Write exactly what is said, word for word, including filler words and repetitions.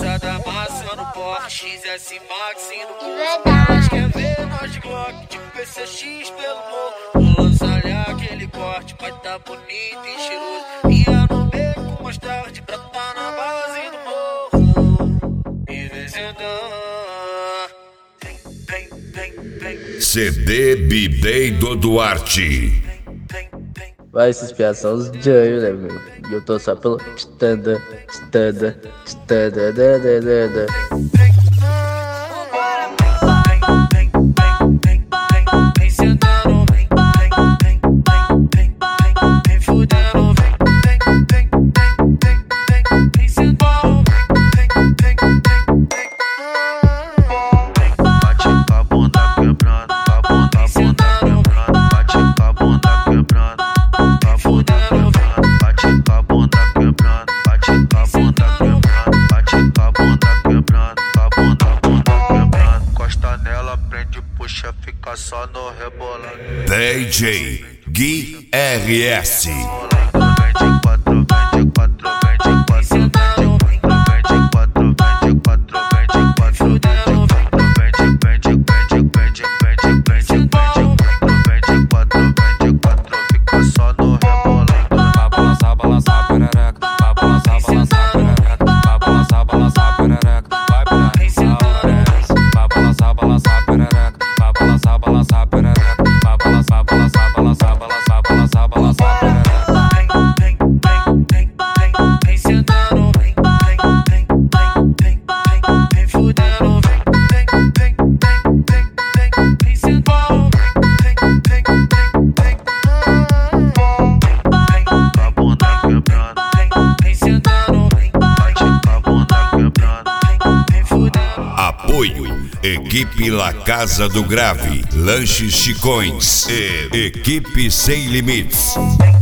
Passada amassando porra, X S Max indo De verdade. Mas quer ver nós de Glock, tipo P C X pelo morro. Vou lançar aquele corte, vai tá bonito e cheiroso. Ia no beco mais tarde pra tá na base do morro. E vencedor. Vem, vem, vem, vem. C D B-Day do Duarte. Vai, esses piadas são os Janho, né, meu? E eu tô só pelo Standa, Standa, Standa, da, da, da, da. Fica só no rebolando. D J Gui R S. Apoio Equipe La Casa do Grave, Lanches Chicões e Equipe Sem Limites.